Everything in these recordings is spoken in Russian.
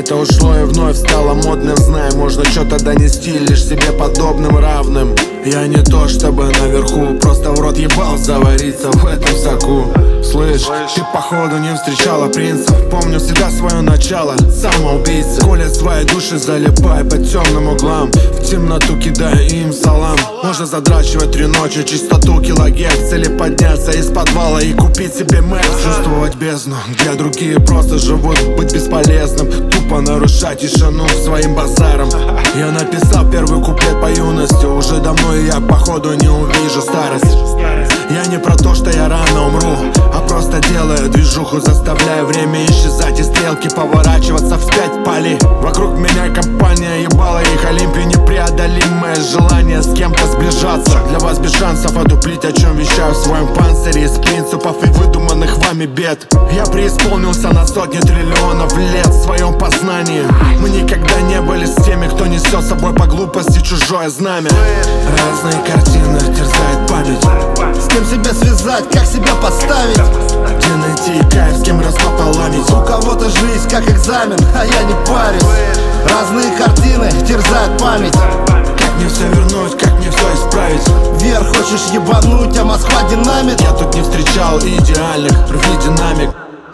Это ушло и вновь стало модным. Знай, можно что-то донести лишь себе подобным равным. Я не то чтобы наверху, просто в рот ебал завариться в этом соку. Слышь, ты походу не встречала принцев. Помню всегда свое начало, самоубийца. Колят свои души, залипай по темным углам. В темноту кидая им салам. Можно задрачивать 3 ночи, чистоту килогерц. Или подняться из подвала и купить себе мэр. Чувствовать бездну, где другие просто живут. Быть бесполезным, тупо нарушать тишину своим базаром. Я написал первый куплет по юности. Уже давно я походу не увижу старость. Я не про то, что я рано умру, а просто делаю движуху, заставляя время исчезать и стрелки поворачиваться вспять поли. Вокруг меня компания ебала их Олимпию, непреодолимое желание с кем-то сближаться. Для вас без шансов одуплить, о чем вещаю в своем панцире из принципов и выдуманных вами бед. Я преисполнился на сотни триллионов лет в своем познании. Мы никогда не были с теми, кто несет с собой по глупости чужое знамя. Разные картины терзают память. С кем себя связать, как себя поставить? Где найти кайф, с кем распополамить? У кого-то жизнь как экзамен, а я не парюсь. Разные картины терзают память. Как мне все вернуть, как мне все исправить? Вверх хочешь ебануть, а Москва динамит. Я тут не встречал идеальных, рви динамик.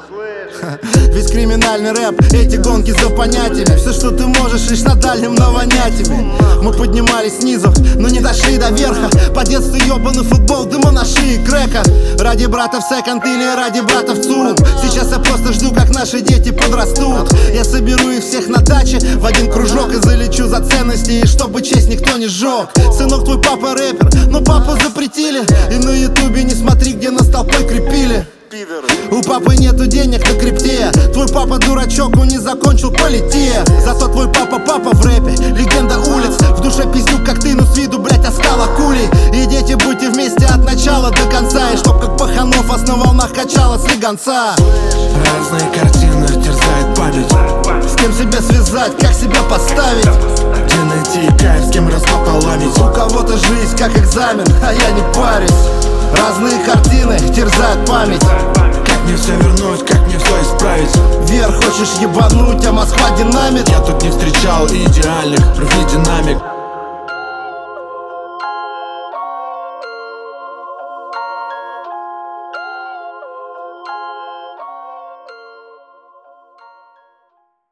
Весь криминальный рэп, эти гонки за понятиями. Все, что ты можешь, лишь на дальнем навонять тебе. Мы поднимались снизу, но не дошли до верха. По детству ебаный футбол, дыма на шее крека. Ради брата в секонд или ради брата в ЦУМ. Сейчас я просто жду, как наши дети подрастут. Я соберу их всех на даче в один кружок и залечу за ценности, и чтобы честь никто не сжег. Сынок, твой папа рэпер, но папу запретили. И на ютубе не смотри, где нас толпой крепили. У папы нету денег на крипте. Твой папа дурачок, он не закончил политея. Зато твой папа в рэпе, легенда улиц. В душе пиздюк, как ты, но с виду, блять, оскала кулей. И дети, будьте вместе от начала до конца. И чтоб как Паханов вас на волнах качало с легонца. Разные картины терзают память. С кем себя связать, как себя поставить? Где найти кайф, с кем распополамить? У кого-то жизнь как экзамен, а я не парюсь. Разные картины терзают память. Как мне все вернуть, как мне все исправить? Вверх хочешь ебануть, а Москва динамит. Я тут не встречал идеальных, рви динамик.